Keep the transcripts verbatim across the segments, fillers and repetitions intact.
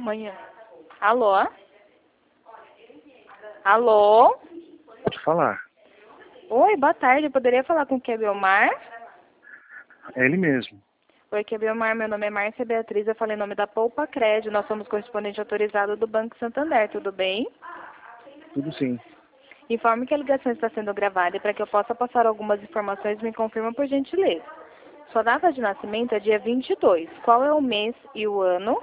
Amanhã. Alô? Alô? Pode falar. Oi, boa tarde. Eu poderia falar com o Kebiomar? É ele mesmo. Oi, Kebiomar. Meu nome é Márcia Beatriz. Eu falei em nome da Poupa Crédito. Nós somos correspondente autorizado do Banco Santander. Tudo bem? Tudo sim. Informe que a ligação está sendo gravada e para que eu possa passar algumas informações, me confirma por gentileza. Sua data de nascimento é dia vinte e dois. Qual é o mês e o ano?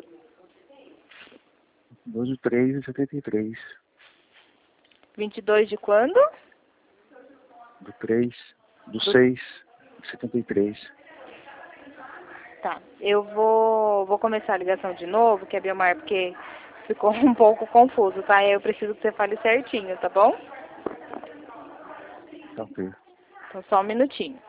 doze de três de setenta e três. vinte e dois de quando? Do três, do seis de setenta e três. Tá. Eu vou, vou começar a ligação de novo, Kebiomar, porque ficou um pouco confuso, tá? Eu preciso que você fale certinho, tá bom? Tá ok. Então, só um minutinho.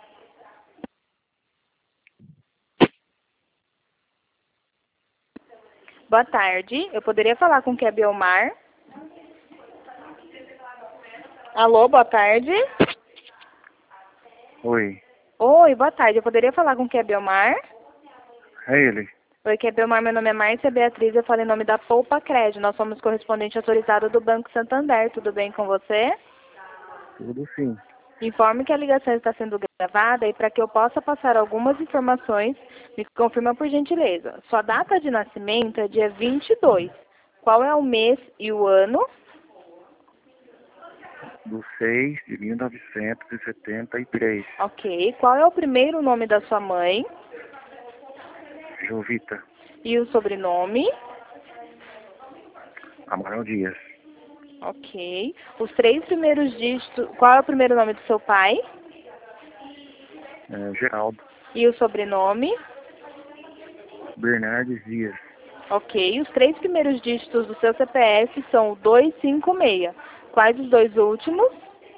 Boa tarde. Eu poderia falar com o Kebiomar? Alô, boa tarde. Oi. Oi, boa tarde. Eu poderia falar com o Kebiomar? É ele. Oi, Kebiomar. Meu nome é Márcia Beatriz. Eu falo em nome da Poupa Crédito. Nós somos correspondente autorizado do Banco Santander. Tudo bem com você? Tudo sim. Informe que a ligação está sendo gravada e para que eu possa passar algumas informações, me confirma por gentileza. Sua data de nascimento é dia vinte e dois. Qual é o mês e o ano? Do seis de mil novecentos e setenta e três. Ok. Qual é o primeiro nome da sua mãe? Jovita. E o sobrenome? Amaral Dias. Ok. Os três primeiros dígitos. Qual é o primeiro nome do seu pai? É, Geraldo. E o sobrenome? Bernardes Dias. Ok. Os três primeiros dígitos do seu C P F são o dois cinco seis. Quais os dois últimos?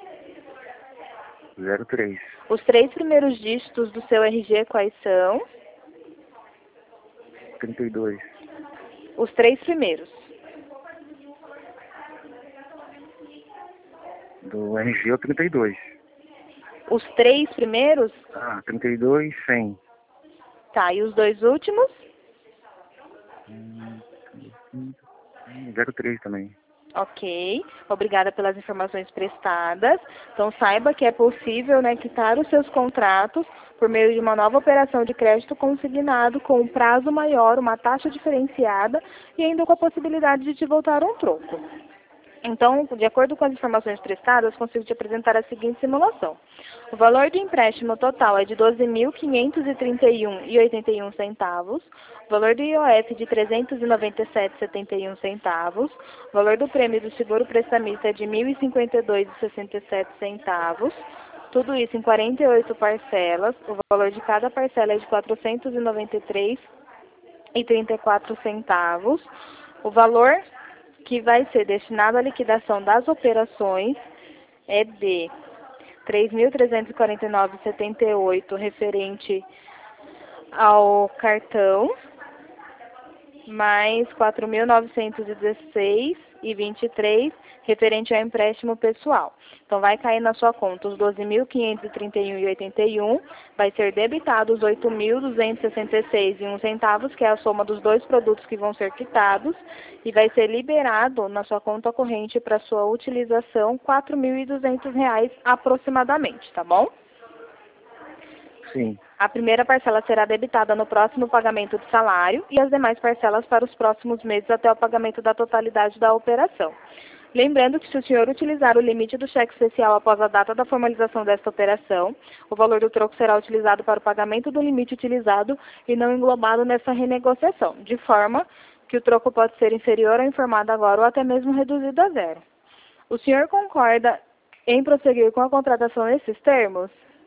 zero três. Os três primeiros dígitos do seu R G quais são? trinta e dois. Os três primeiros. Do R G é o trinta e dois. Os três primeiros? Ah, trinta e dois, cem. Tá, e os dois últimos? Hum, zero três também. Ok, obrigada pelas informações prestadas. Então saiba que é possível, né, quitar os seus contratos por meio de uma nova operação de crédito consignado com um prazo maior, uma taxa diferenciada e ainda com a possibilidade de te voltar um troco. Então, de acordo com as informações prestadas, consigo te apresentar a seguinte simulação. O valor do empréstimo total é de doze mil quinhentos e trinta e um reais e oitenta e um centavos, o valor do I O F de trezentos e noventa e sete reais e setenta e um centavos, o valor do prêmio do seguro prestamista é de mil e cinquenta e dois reais e sessenta e sete centavos, tudo isso em quarenta e oito parcelas, o valor de cada parcela é de quatrocentos e noventa e três reais e trinta e quatro centavos, o valor que vai ser destinado à liquidação das operações é de três mil trezentos e quarenta e nove reais e setenta e oito centavos referente ao cartão, mais quatro mil novecentos e dezesseis reais e vinte e três centavos referente ao empréstimo pessoal. Então, vai cair na sua conta os doze mil quinhentos e trinta e um reais e oitenta e um centavos, vai ser debitado os oito mil duzentos e sessenta e seis reais e um centavos, que é a soma dos dois produtos que vão ser quitados, e vai ser liberado na sua conta corrente para sua utilização quatro mil e duzentos reais aproximadamente, tá bom? Sim. A primeira parcela será debitada no próximo pagamento do salário e as demais parcelas para os próximos meses até o pagamento da totalidade da operação. Lembrando que se o senhor utilizar o limite do cheque especial após a data da formalização desta operação, o valor do troco será utilizado para o pagamento do limite utilizado e não englobado nessa renegociação, de forma que o troco pode ser inferior ao informado agora ou até mesmo reduzido a zero. O senhor concorda em prosseguir com a contratação nesses termos?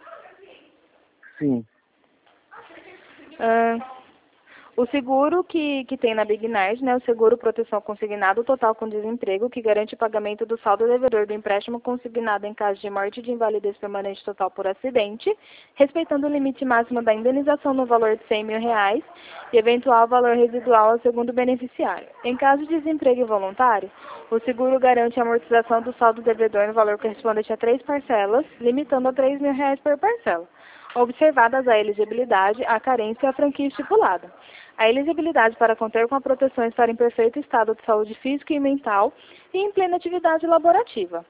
Sim. Ah, o seguro que, que tem na Big Nerd, né, o seguro proteção consignado total com desemprego, que garante o pagamento do saldo devedor do empréstimo consignado em caso de morte de invalidez permanente total por acidente, respeitando o limite máximo da indenização no valor de cem mil reais e eventual valor residual ao segundo beneficiário. Em caso de desemprego involuntário, o seguro garante a amortização do saldo devedor no valor correspondente a três parcelas, limitando a três mil reais por parcela. observadas a elegibilidade, a carência e a franquia estipulada. A elegibilidade para conter com a proteção estar em perfeito estado de saúde física e mental e em plena atividade laborativa.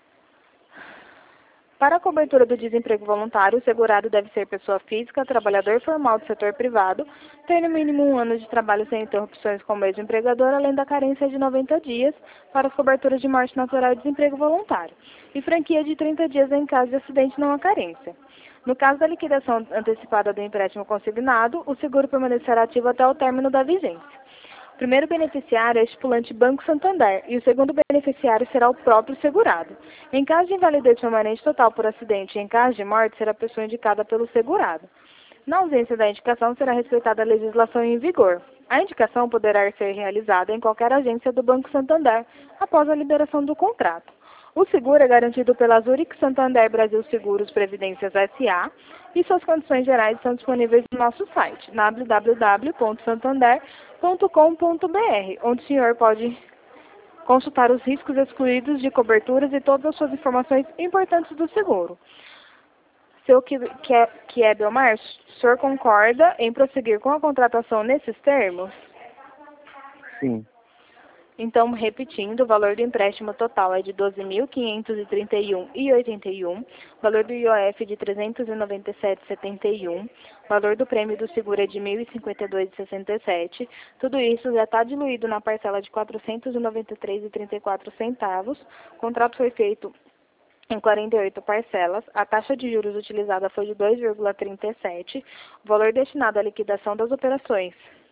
Para a cobertura do desemprego voluntário, o segurado deve ser pessoa física, trabalhador formal do setor privado, ter no mínimo um ano de trabalho sem interrupções com o mesmo empregador, além da carência de noventa dias para as coberturas de morte natural e desemprego voluntário, e franquia de trinta dias em caso de acidente não há carência. No caso da liquidação antecipada do empréstimo consignado, o seguro permanecerá ativo até o término da vigência. O primeiro beneficiário é o estipulante Banco Santander e o segundo beneficiário será o próprio segurado. Em caso de invalidez permanente total por acidente e em caso de morte, será a pessoa indicada pelo segurado. Na ausência da indicação, será respeitada a legislação em vigor. A indicação poderá ser realizada em qualquer agência do Banco Santander após a liberação do contrato. O seguro é garantido pela Zurich Santander Brasil Seguros Previdências S A e suas condições gerais estão disponíveis no nosso site w w w ponto santander ponto com ponto b r, onde o senhor pode consultar os riscos excluídos de coberturas e todas as suas informações importantes do seguro. Seu que, que, é, que é Belmar, o senhor concorda em prosseguir com a contratação nesses termos? Sim. Então, repetindo, o valor do empréstimo total é de doze mil quinhentos e trinta e um reais e oitenta e um, valor do I O F de trezentos e noventa e sete reais e setenta e um, valor do prêmio do seguro é de mil e cinquenta e dois reais e sessenta e sete. Tudo isso já está diluído na parcela de quatrocentos e noventa e três reais e trinta e quatro centavos. O contrato foi feito em quarenta e oito parcelas. A taxa de juros utilizada foi de dois vírgula trinta e sete. O valor destinado à liquidação das operações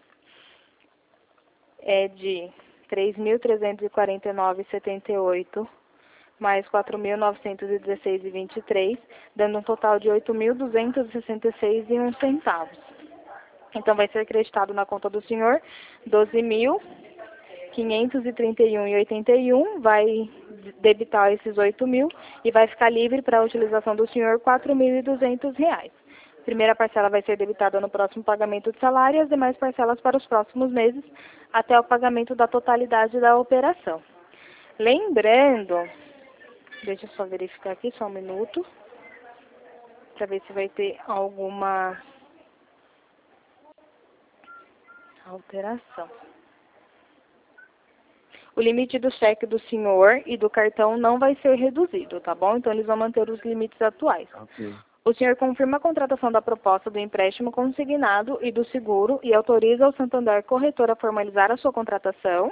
é de três mil trezentos e quarenta e nove reais e setenta e oito mais quatro mil novecentos e dezesseis reais e vinte e três, dando um total de oito mil duzentos e sessenta e seis reais e um centavos. Então, vai ser acreditado na conta do senhor doze mil quinhentos e trinta e um reais e oitenta e um, vai debitar esses oito mil e vai ficar livre para a utilização do senhor quatro mil e duzentos reais. A primeira parcela vai ser debitada no próximo pagamento de salário e as demais parcelas para os próximos meses, até o pagamento da totalidade da operação. Lembrando, deixa eu só verificar aqui, só um minuto, para ver se vai ter alguma alteração. O limite do cheque do senhor e do cartão não vai ser reduzido, tá bom? Então, eles vão manter os limites atuais. Ok. O senhor confirma a contratação da proposta do empréstimo consignado e do seguro e autoriza o Santander Corretor a formalizar a sua contratação?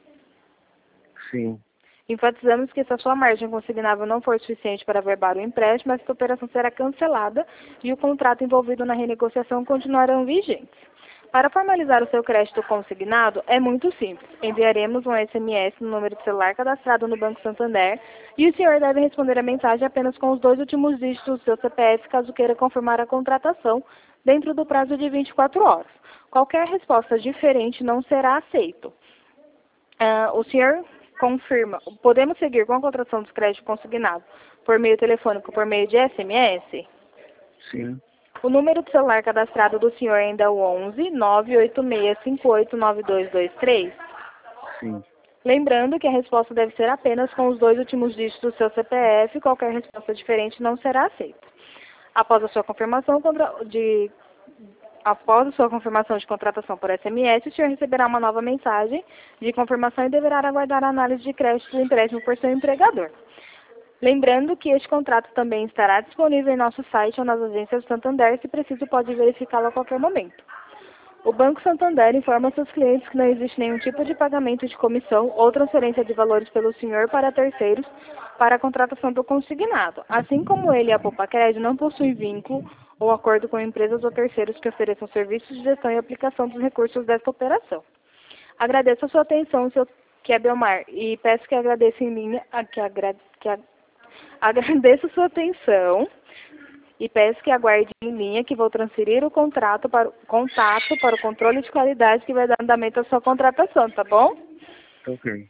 Sim. Enfatizamos que se a sua margem consignável não for suficiente para averbar o empréstimo, esta operação será cancelada e o contrato envolvido na renegociação continuarão vigentes. Para formalizar o seu crédito consignado, é muito simples. Enviaremos um S M S no número de celular cadastrado no Banco Santander e o senhor deve responder a mensagem apenas com os dois últimos dígitos do seu C P F, caso queira confirmar a contratação, dentro do prazo de vinte e quatro horas. Qualquer resposta diferente não será aceito. Uh, o senhor confirma, podemos seguir com a contratação dos créditos consignados por meio telefônico, por meio de S M S? Sim. O número de celular cadastrado do senhor ainda é o onze, nove oito seis cinco oito nove dois dois três? Sim. Lembrando que a resposta deve ser apenas com os dois últimos dígitos do seu C P F, qualquer resposta diferente não será aceita. Após a sua confirmação de Após a sua confirmação de contratação por S M S, o senhor receberá uma nova mensagem de confirmação e deverá aguardar a análise de crédito do empréstimo por seu empregador. Lembrando que este contrato também estará disponível em nosso site ou nas agências Santander, se preciso pode verificá-lo a qualquer momento. O Banco Santander informa seus clientes que não existe nenhum tipo de pagamento de comissão ou transferência de valores pelo senhor para terceiros para a contratação do consignado. Assim como ele e a Popacred não possuem vínculo ou acordo com empresas ou terceiros que ofereçam serviços de gestão e aplicação dos recursos desta operação. Agradeço a sua atenção, seu que é Belmar, e peço que agradeça em linha, a, que, agra, que a, agradeço a sua atenção e peço que aguarde em linha que vou transferir o contrato para o contato para o controle de qualidade que vai dar andamento à sua contratação, tá bom? Ok.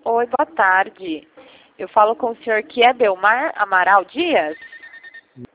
Oi, boa tarde. Eu falo com o senhor que é Belmar Amaral Dias?